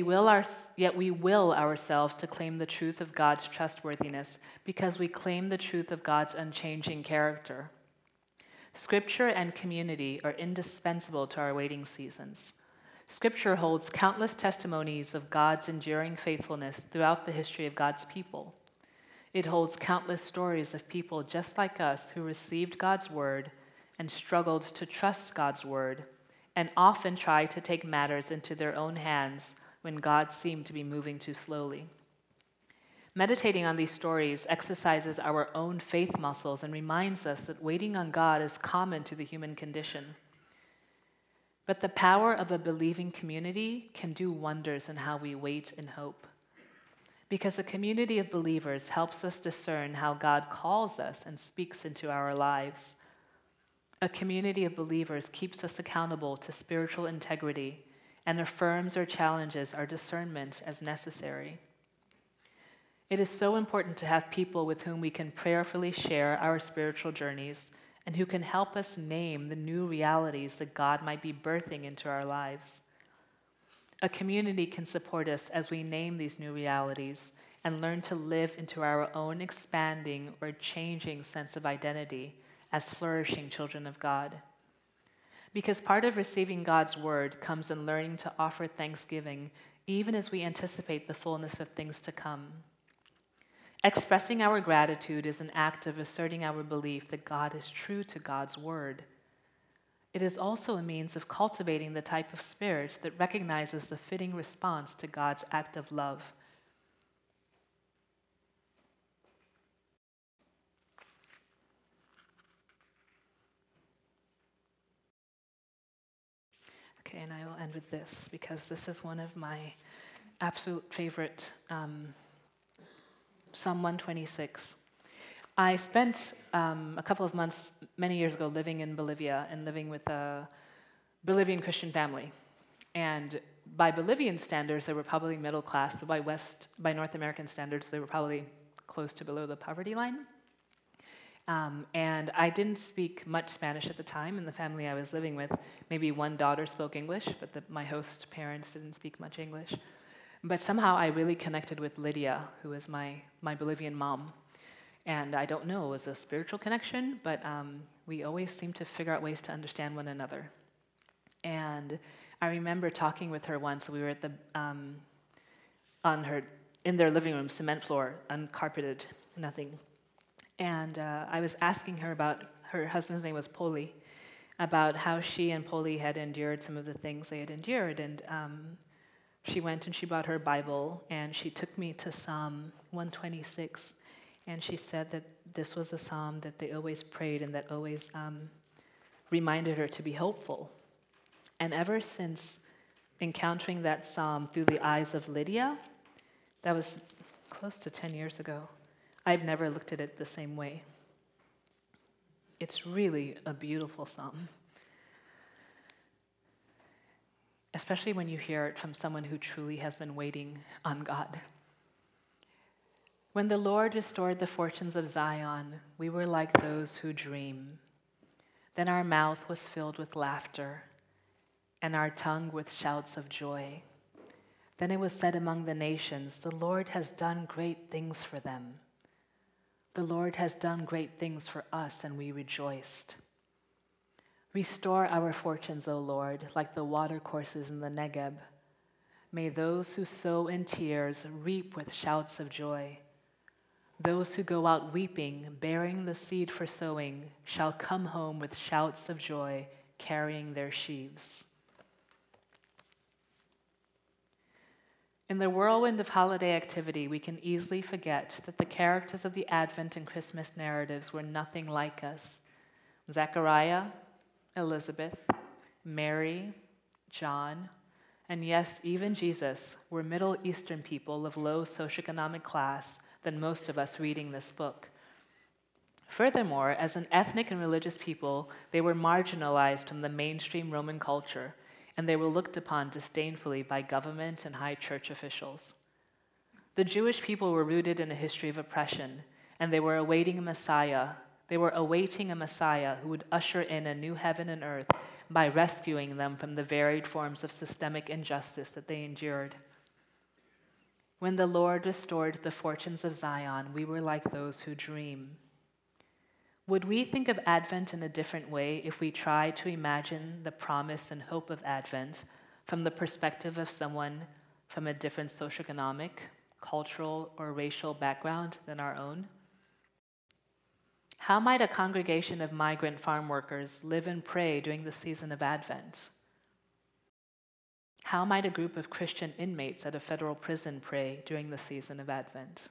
will ourselves to claim the truth of God's trustworthiness because we claim the truth of God's unchanging character. Scripture and community are indispensable to our waiting seasons. Scripture holds countless testimonies of God's enduring faithfulness throughout the history of God's people. It holds countless stories of people just like us who received God's word and struggled to trust God's word, and often try to take matters into their own hands when God seemed to be moving too slowly. Meditating on these stories exercises our own faith muscles and reminds us that waiting on God is common to the human condition. But the power of a believing community can do wonders in how we wait and hope. Because a community of believers helps us discern how God calls us and speaks into our lives. A community of believers keeps us accountable to spiritual integrity and affirms or challenges our discernment as necessary. It is so important to have people with whom we can prayerfully share our spiritual journeys and who can help us name the new realities that God might be birthing into our lives. A community can support us as we name these new realities and learn to live into our own expanding or changing sense of identity as flourishing children of God. Because part of receiving God's word comes in learning to offer thanksgiving even as we anticipate the fullness of things to come. Expressing our gratitude is an act of asserting our belief that God is true to God's word. It is also a means of cultivating the type of spirit that recognizes the fitting response to God's act of love. Okay, and I will end with this because this is one of my absolute favorite, Psalm 126. I spent a couple of months many years ago living in Bolivia and living with a Bolivian Christian family. And by Bolivian standards, they were probably middle class, but by North American standards, they were probably close to below the poverty line. And I didn't speak much Spanish at the time in the family I was living with. Maybe one daughter spoke English, but my host parents didn't speak much English. But somehow I really connected with Lydia, who is my Bolivian mom. And I don't know, it was a spiritual connection, but we always seemed to figure out ways to understand one another. And I remember talking with her once. We were at in their living room, cement floor, uncarpeted, nothing. And I was asking her about, her husband's name was Poli, about how she and Poli had endured some of the things they had endured. And she went and she brought her Bible, and she took me to Psalm 126. And she said that this was a psalm that they always prayed and that always reminded her to be hopeful. And ever since encountering that psalm through the eyes of Lydia, that was close to 10 years ago, I've never looked at it the same way. It's really a beautiful psalm, especially when you hear it from someone who truly has been waiting on God. When the Lord restored the fortunes of Zion, we were like those who dream. Then our mouth was filled with laughter, and our tongue with shouts of joy. Then it was said among the nations, the Lord has done great things for them. The Lord has done great things for us, and we rejoiced. Restore our fortunes, O Lord, like the watercourses in the Negeb. May those who sow in tears reap with shouts of joy. Those who go out weeping, bearing the seed for sowing, shall come home with shouts of joy, carrying their sheaves. In the whirlwind of holiday activity, we can easily forget that the characters of the Advent and Christmas narratives were nothing like us. Zechariah, Elizabeth, Mary, John, and yes, even Jesus were Middle Eastern people of low socioeconomic class than most of us reading this book. Furthermore, as an ethnic and religious people, they were marginalized from the mainstream Roman culture, and they were looked upon disdainfully by government and high church officials. The Jewish people were rooted in a history of oppression, and they were awaiting a Messiah. They were awaiting a Messiah who would usher in a new heaven and earth by rescuing them from the varied forms of systemic injustice that they endured. When the Lord restored the fortunes of Zion, we were like those who dream. Would we think of Advent in a different way if we tried to imagine the promise and hope of Advent from the perspective of someone from a different socioeconomic, cultural, or racial background than our own? How might a congregation of migrant farm workers live and pray during the season of Advent? How might a group of Christian inmates at a federal prison pray during the season of Advent?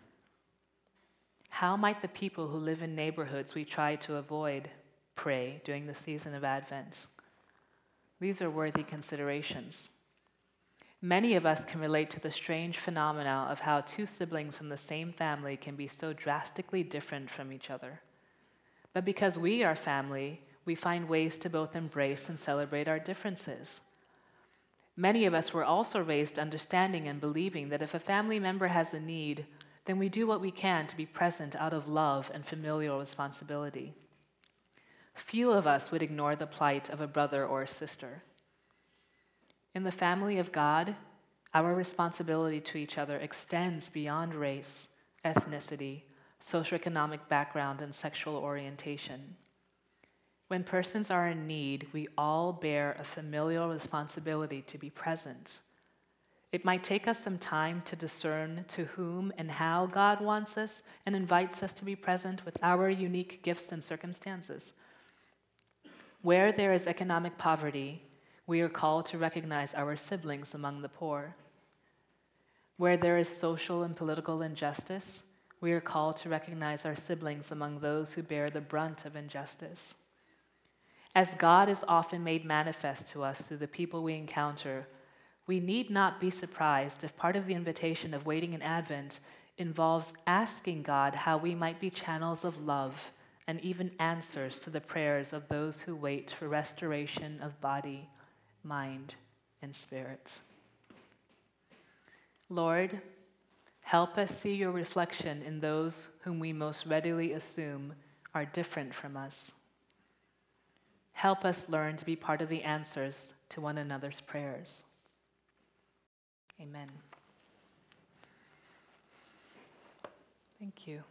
How might the people who live in neighborhoods we try to avoid pray during the season of Advent? These are worthy considerations. Many of us can relate to the strange phenomena of how two siblings from the same family can be so drastically different from each other. But because we are family, we find ways to both embrace and celebrate our differences. Many of us were also raised understanding and believing that if a family member has a need, then we do what we can to be present out of love and familial responsibility. Few of us would ignore the plight of a brother or a sister. In the family of God, our responsibility to each other extends beyond race, ethnicity, socioeconomic background, and sexual orientation. When persons are in need, we all bear a familial responsibility to be present. It might take us some time to discern to whom and how God wants us and invites us to be present with our unique gifts and circumstances. Where there is economic poverty, we are called to recognize our siblings among the poor. Where there is social and political injustice, we are called to recognize our siblings among those who bear the brunt of injustice. As God is often made manifest to us through the people we encounter, we need not be surprised if part of the invitation of waiting in Advent involves asking God how we might be channels of love and even answers to the prayers of those who wait for restoration of body, mind, and spirit. Lord, help us see your reflection in those whom we most readily assume are different from us. Help us learn to be part of the answers to one another's prayers. Amen. Thank you.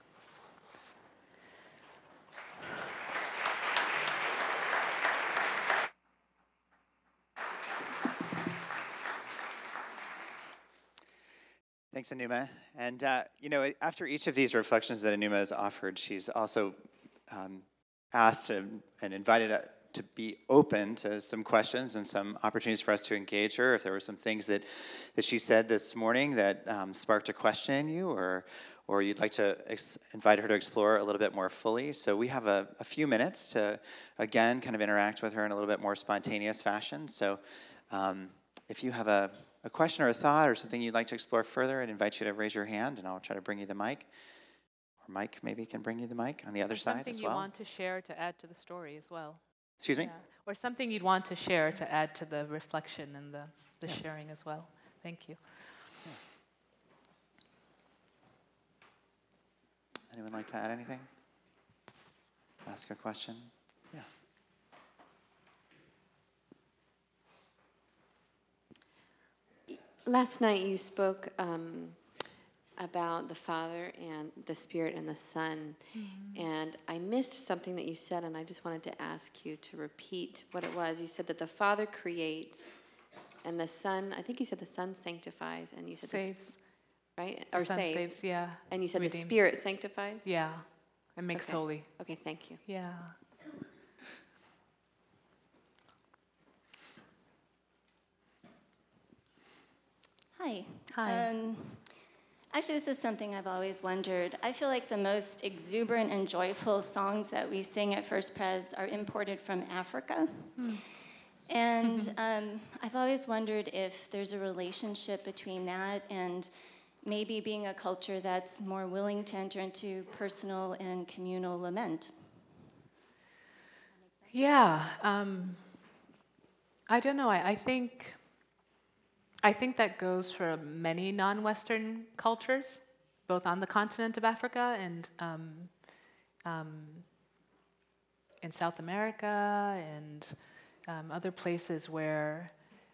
Thanks, Anuma. And, after each of these reflections that Anuma has offered, she's also asked and invited to be open to some questions and some opportunities for us to engage her. If there were some things that she said this morning that sparked a question in you, or you'd like to invite her to explore a little bit more fully. So we have a few minutes to, again, kind of interact with her in a little bit more spontaneous fashion. So if you have a question or a thought or something you'd like to explore further, I'd invite you to raise your hand, and I'll try to bring you the mic. Or Mike maybe can bring you the mic on the other side as well. Something you want to share to add to the story as well. Excuse me? Yeah. Or something you'd want to share to add to the reflection and the sharing as well. Thank you. Yeah. Anyone like to add anything? Ask a question? Yeah. Last night you spoke about the Father and the Spirit and the Son, and I missed something that you said, and I just wanted to ask you to repeat what it was. You said that the Father creates, and the Son, I think you said the Son sanctifies, and you said Saves. right? The Or Son saves. yeah. And you said Redeems. the Spirit sanctifies? Yeah, and makes Okay. holy. Okay, thank you. Yeah. Hi. Hi. Actually, this is something I've always wondered. I feel like the most exuberant and joyful songs that we sing at First Pres are imported from Africa. And I've always wondered if there's a relationship between that and maybe being a culture that's more willing to enter into personal and communal lament. Yeah. I don't know. I think that goes for many non-Western cultures, both on the continent of Africa and in South America and other places where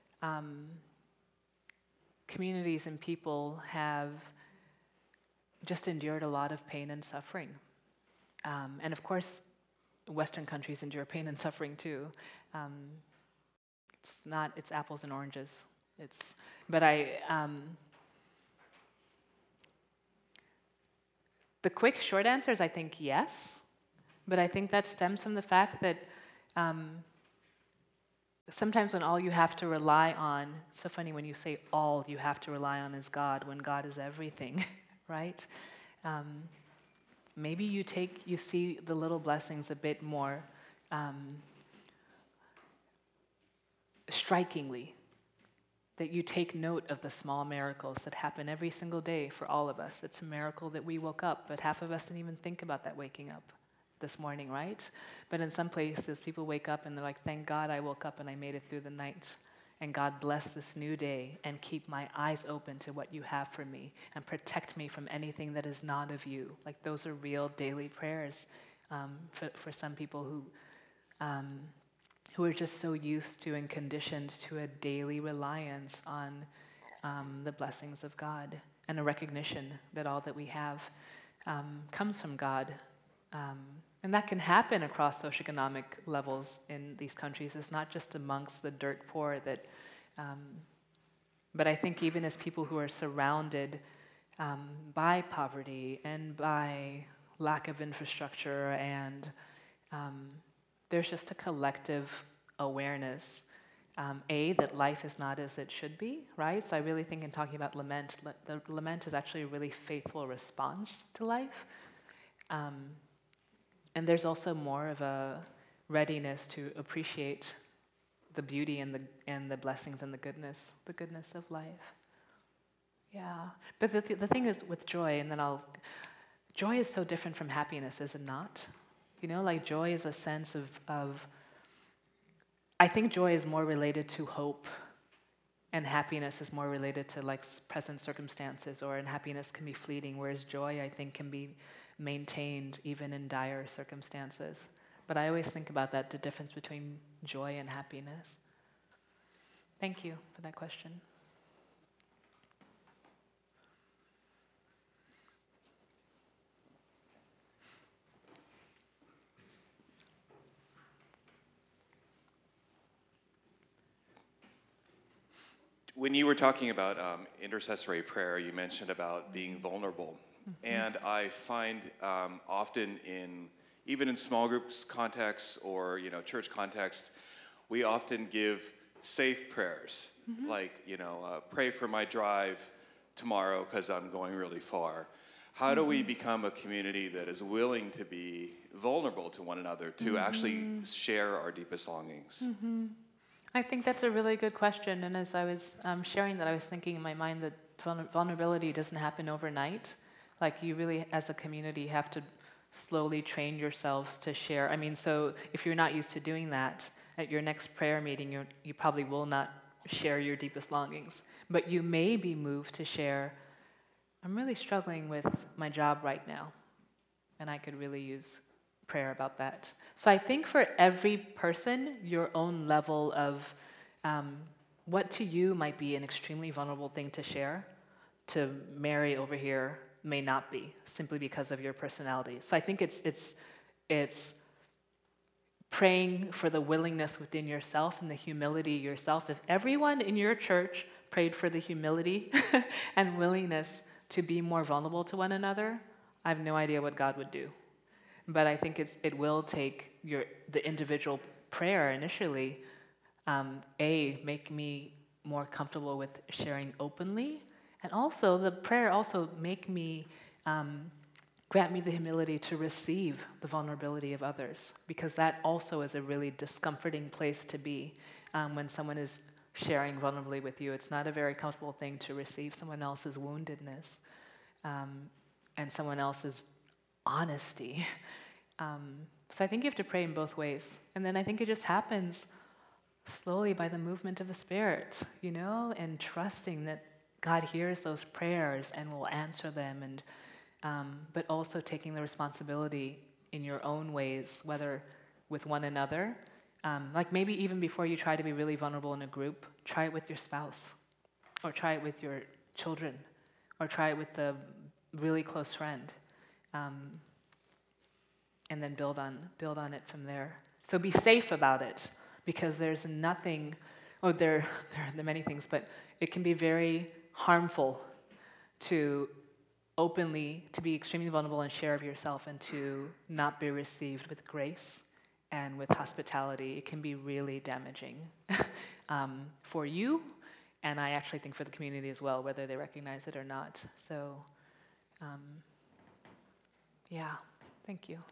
communities and people have just endured a lot of pain and suffering. And of course, Western countries endure pain and suffering too. It's apples and oranges. The quick short answer is I think yes, but I think that stems from the fact that sometimes when all you have to rely on, it's so funny when you say all you have to rely on is God, when God is everything, right? Maybe you see the little blessings a bit more strikingly, that you take note of the small miracles that happen every single day for all of us. It's a miracle that we woke up, but half of us didn't even think about that waking up this morning, right? But in some places, people wake up and they're like, thank God I woke up and I made it through the night. And God bless this new day and keep my eyes open to what you have for me and protect me from anything that is not of you. Like those are real daily prayers for some people who are just so used to and conditioned to a daily reliance on the blessings of God and a recognition that all that we have comes from God. And that can happen across socioeconomic levels in these countries. It's not just amongst the dirt poor but I think even as people who are surrounded by poverty and by lack of infrastructure and there's just a collective awareness, that life is not as it should be, right? So I really think in talking about lament, the lament is actually a really faithful response to life. And there's also more of a readiness to appreciate the beauty and the blessings and the goodness of life. Yeah, but the thing is with joy, and then joy is so different from happiness, is it not? You know, like joy is a sense of I think joy is more related to hope, and happiness is more related to like present circumstances, and happiness can be fleeting, whereas joy, I think, can be maintained even in dire circumstances. But I always think about that, the difference between joy and happiness. Thank you for that question. When you were talking about intercessory prayer, you mentioned about being vulnerable. And I find often even in small groups contexts or church contexts, we often give safe prayers, like pray for my drive tomorrow because I'm going really far. How do we become a community that is willing to be vulnerable to one another, to actually share our deepest longings? I think that's a really good question, and as I was sharing that, I was thinking in my mind that vulnerability doesn't happen overnight. Like you really, as a community, have to slowly train yourselves to share. I mean, so if you're not used to doing that, at your next prayer meeting, you probably will not share your deepest longings, but you may be moved to share, I'm really struggling with my job right now, and I could really use prayer about that. So I think for every person, your own level of what to you might be an extremely vulnerable thing to share, to Mary over here may not be, simply because of your personality. So I think it's praying for the willingness within yourself and the humility yourself. If everyone in your church prayed for the humility and willingness to be more vulnerable to one another, I have no idea what God would do. But I think it will take the individual prayer initially, make me more comfortable with sharing openly, and also the prayer also make me, grant me the humility to receive the vulnerability of others, because that also is a really discomforting place to be when someone is sharing vulnerably with you. It's not a very comfortable thing to receive someone else's woundedness and someone else's honesty. So I think you have to pray in both ways. And then I think it just happens slowly by the movement of the Spirit, and trusting that God hears those prayers and will answer them, and but also taking the responsibility in your own ways, whether with one another, like maybe even before you try to be really vulnerable in a group, try it with your spouse, or try it with your children, or try it with a really close friend, and then build on it from there. So be safe about it, because there's nothing, there are many things, but it can be very harmful to be extremely vulnerable and share of yourself, and to not be received with grace and with hospitality. It can be really damaging for you, and I actually think for the community as well, whether they recognize it or not. So, yeah, thank you.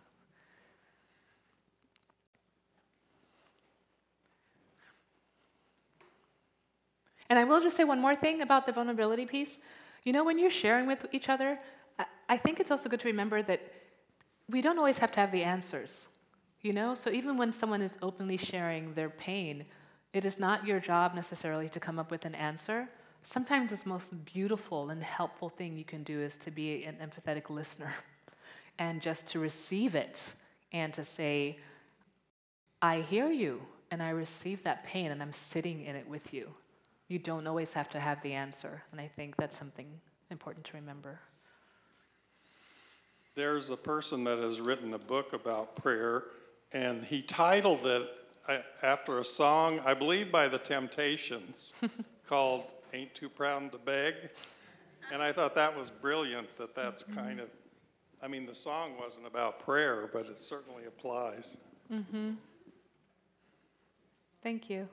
And I will just say one more thing about the vulnerability piece. When you're sharing with each other, I think it's also good to remember that we don't always have to have the answers. So even when someone is openly sharing their pain, it is not your job necessarily to come up with an answer. Sometimes the most beautiful and helpful thing you can do is to be an empathetic listener, and just to receive it, and to say, I hear you, and I receive that pain, and I'm sitting in it with you. You don't always have to have the answer, and I think that's something important to remember. There's a person that has written a book about prayer, and he titled it after a song, I believe by the Temptations, called Ain't Too Proud to Beg. And I thought that was brilliant, that's kind of, the song wasn't about prayer, but it certainly applies. Mm-hmm. Thank you.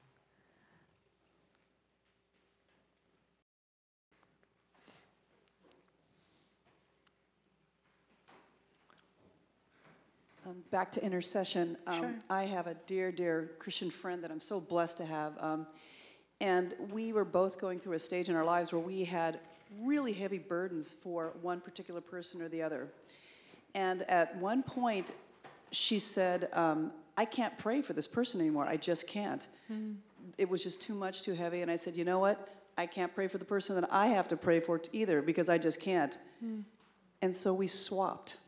Back to intercession. Sure. I have a dear, dear Christian friend that I'm so blessed to have. And we were both going through a stage in our lives where we had really heavy burdens for one particular person or the other. And at one point, she said, I can't pray for this person anymore. I just can't. It was just too much, too heavy. And I said, you know what? I can't pray for the person that I have to pray for either, because I just can't. And so we swapped.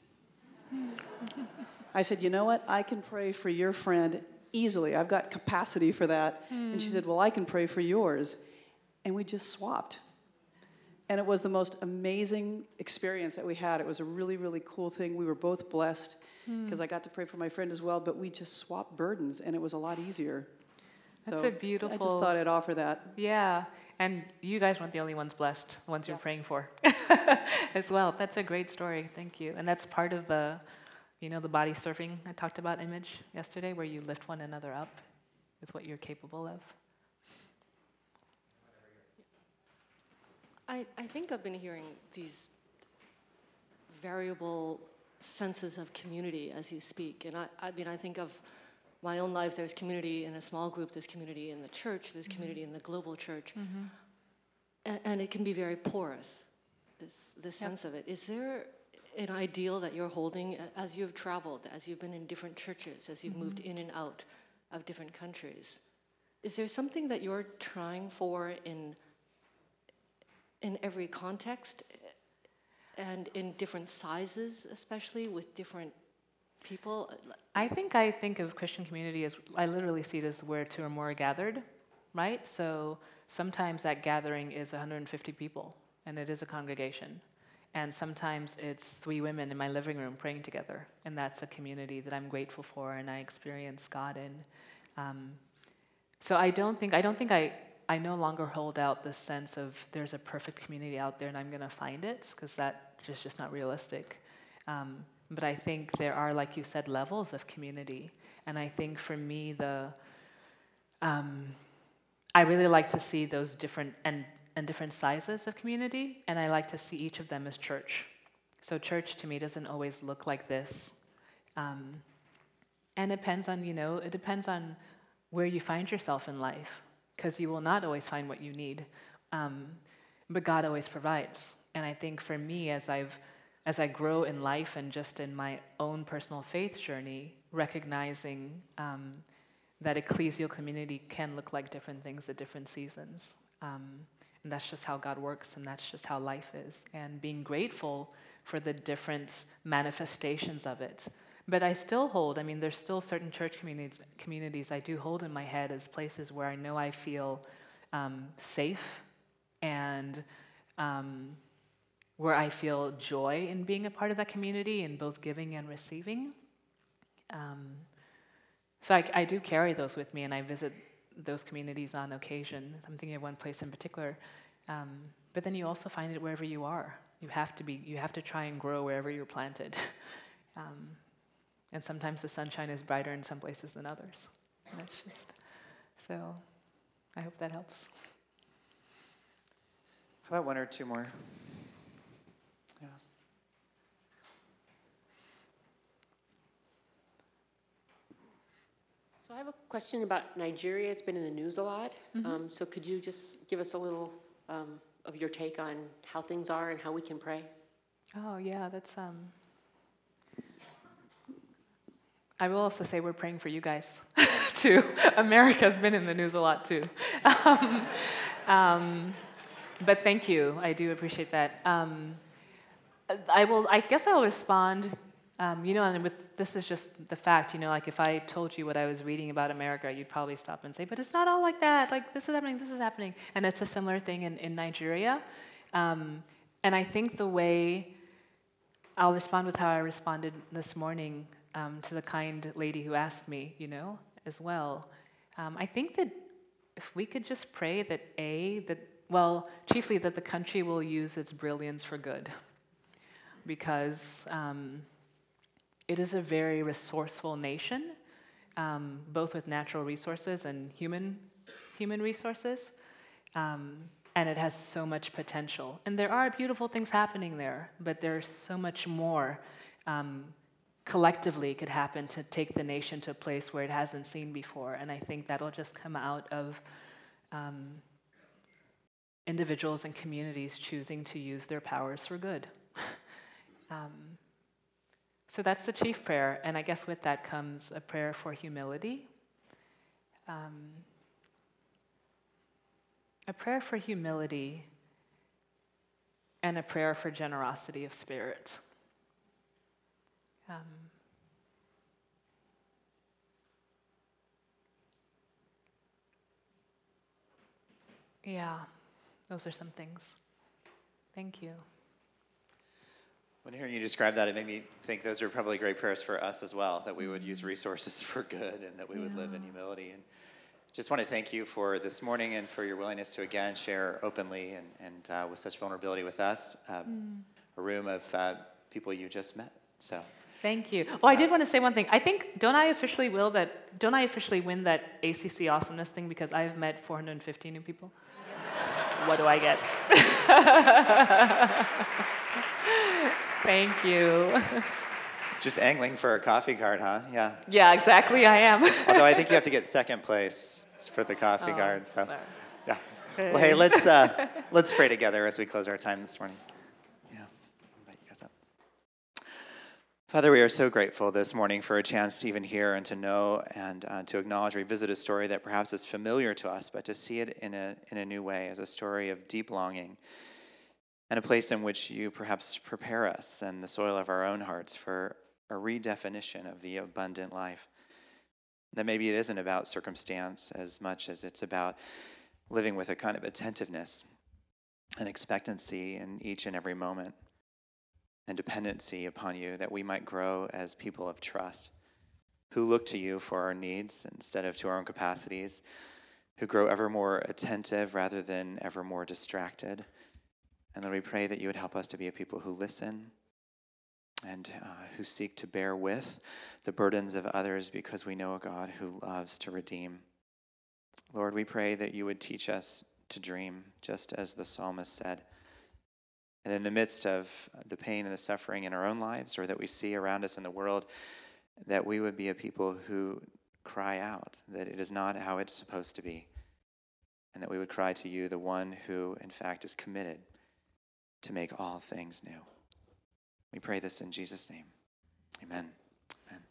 I said, you know what? I can pray for your friend easily. I've got capacity for that. And she said, well, I can pray for yours. And we just swapped. And it was the most amazing experience that we had. It was a really, really cool thing. We were both blessed because I got to pray for my friend as well, but we just swapped burdens, and it was a lot easier. That's so a beautiful... I just thought I'd offer that. Yeah, and you guys weren't the only ones blessed, the ones you're praying for as well. That's a great story. Thank you. And that's part of the body surfing I talked about image yesterday, where you lift one another up with what you're capable of. I think I've been hearing these variable senses of community as you speak. And I think of my own life. There's community in a small group, there's community in the church, there's community in the global church. And it can be very porous, this sense of it. Is there an ideal that you're holding as you've traveled, as you've been in different churches, as you've moved in and out of different countries? Is there something that you're trying for in every context, and in different sizes, especially with different people? I think of Christian community as, I literally see it as where two or more are gathered. right? So sometimes that gathering is 150 people, and it is a congregation. And sometimes it's 3 women in my living room praying together, and that's a community that I'm grateful for and I experience God in. So I don't think I no longer hold out the sense of there's a perfect community out there and I'm going to find it, because that is just not realistic. But I think there are, like you said, levels of community. And I think for me, I really like to see those different and different sizes of community, and I like to see each of them as church. So church to me doesn't always look like this. And it depends on where you find yourself in life, because you will not always find what you need, but God always provides. And I think for me, as I grow in life and just in my own personal faith journey, recognizing that ecclesial community can look like different things at different seasons. And that's just how God works, and that's just how life is. And being grateful for the different manifestations of it. But I still hold, there's still certain church communities I do hold in my head as places where I know I feel safe, and where I feel joy in being a part of that community, in both giving and receiving. So I do carry those with me, and I visit those communities on occasion. I'm thinking of one place in particular. But then you also find it wherever you are. You have to try and grow wherever you're planted. And sometimes the sunshine is brighter in some places than others. That's just, so I hope that helps. How about 1 or 2 more? Yes. So I have a question about Nigeria. It's been in the news a lot. Mm-hmm. So could you just give us a little of your take on how things are and how we can pray? Oh yeah, that's I will also say we're praying for you guys too. America's been in the news a lot too. But thank you. I do appreciate that. I guess I'll respond. And this is just the fact. Like if I told you what I was reading about America, you'd probably stop and say, "But it's not all like that. Like this is happening. This is happening." And it's a similar thing in Nigeria. And I think the way I'll respond with how I responded this morning to the kind lady who asked me, as well. I think that if we could just pray that chiefly that the country will use its brilliance for good, because it is a very resourceful nation, both with natural resources and human resources, and it has so much potential. And there are beautiful things happening there, but there's so much more collectively could happen to take the nation to a place where it hasn't seen before. And I think that'll just come out of individuals and communities choosing to use their powers for good. So that's the chief prayer, and I guess with that comes a prayer for humility. A prayer for humility and a prayer for generosity of spirit. Yeah, those are some things. Thank you. When hearing you describe that, it made me think those are probably great prayers for us as well, that we would use resources for good and that we would live in humility. And just want to thank you for this morning and for your willingness to again share openly and with such vulnerability with us, a room of people you just met. So thank you. Oh, I did want to say one thing. I think, don't I officially win that ACC awesomeness thing because I've met 450 new people? What do I get? Thank you. Just angling for a coffee card, huh? Yeah. Yeah, exactly, I am. Although I think you have to get second place for the coffee card. So, sorry. yeah. Well, hey, let's pray together as we close our time this morning. Yeah. Invite you guys up. Father, we are so grateful this morning for a chance to even hear and to know and to acknowledge, revisit a story that perhaps is familiar to us, but to see it in a new way as a story of deep longing and a place in which you perhaps prepare us and the soil of our own hearts for a redefinition of the abundant life. That maybe it isn't about circumstance as much as it's about living with a kind of attentiveness and expectancy in each and every moment, and dependency upon you, that we might grow as people of trust, who look to you for our needs instead of to our own capacities, who grow ever more attentive rather than ever more distracted. And Lord, we pray that you would help us to be a people who listen and who seek to bear with the burdens of others, because we know a God who loves to redeem. Lord, we pray that you would teach us to dream, just as the psalmist said. And in the midst of the pain and the suffering in our own lives, or that we see around us in the world, that we would be a people who cry out that it is not how it's supposed to be, and that we would cry to you, the one who, in fact, is committed to make all things new. We pray this in Jesus' name. Amen. Amen.